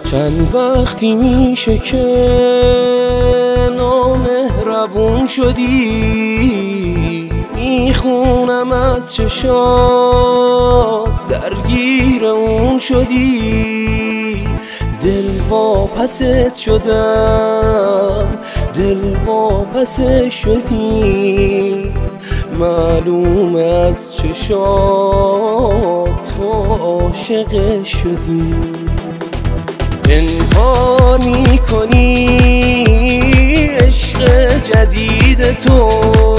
چند وقتی میشه که نامهربون شدی، میخونم از چشات درگیر اون شدی. دل واپست شدم، دل واپس شدی، معلوم از چشات تو عاشق شدی. پنهان میکنی عشق جدید تو،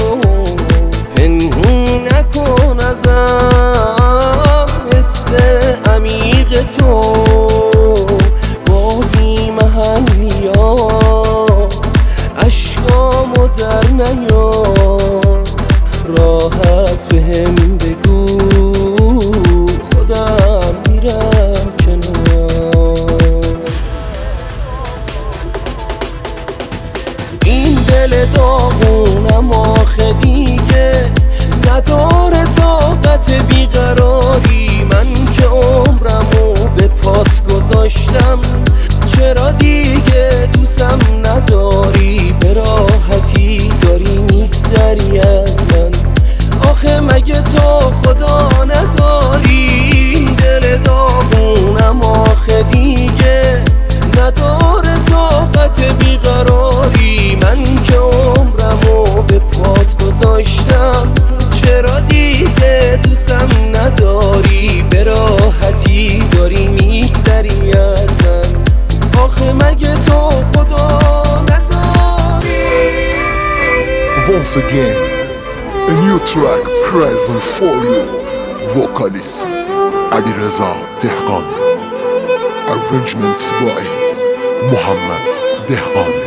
پنهون نکن ازم حس عمیق تو. با بی محلیات اشکامو در نیار، راحت بهم بگو خودم میرم کنار. این دل داغونم آخه دیگه نداره طاقت بیقراری. من که عمرمو به پات گذاشتم، چرا دیگه دوستم نداری؟ به راحتی داری میگذری از من، آخه مگه تو خدا نداری؟ دل داغونم آخه دیگه نداره طاقت بیقراری. من که عمرمو به پات گذاشتم، چرا دیگه دوستم نداری؟ به راحتی داری میگذری از من، آخه مگه تو خدا نداری؟ Once again, a new track present for you. Vocalist Alireza Dehqani. Arrangements by Muhammad Dehqani.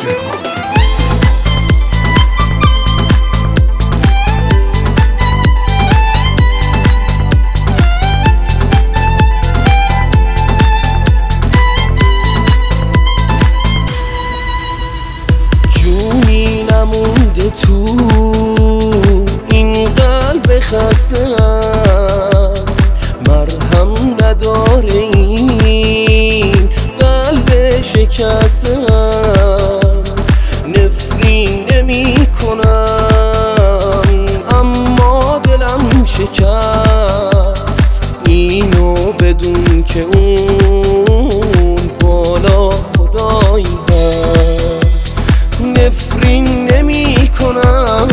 جونی نمونده تو این قلب خسته‌ام، مرهم نداره این قلب شکسته‌ام. نفرین نمی کنم اما دلم شکست، اینو بدون که اون بالا خدایی هست. نفرین نمی کنم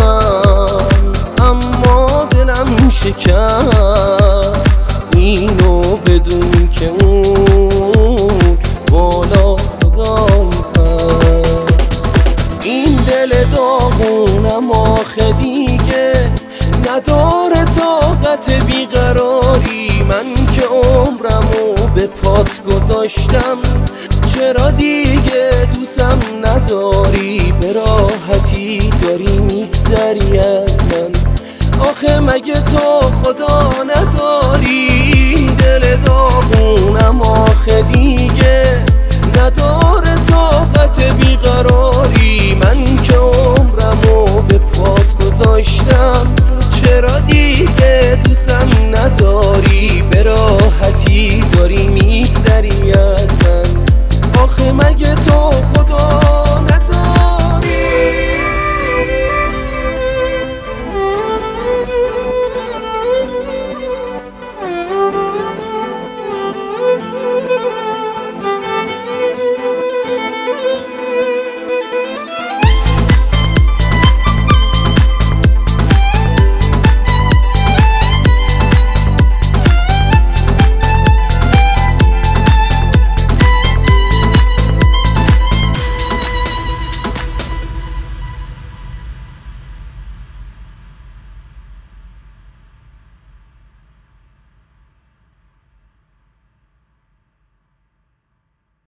اما دلم شکست، اینو بدون که اون بالا خدام هست. این دل داغونم آخه دیگه نداره طاقت بیقراری. من که عمرمو به پات گذاشتم، چرا دیگه دوستم نداری؟ به راحتی داری میگذری از من، آخه مگه تو خدا نداری؟ دل داغون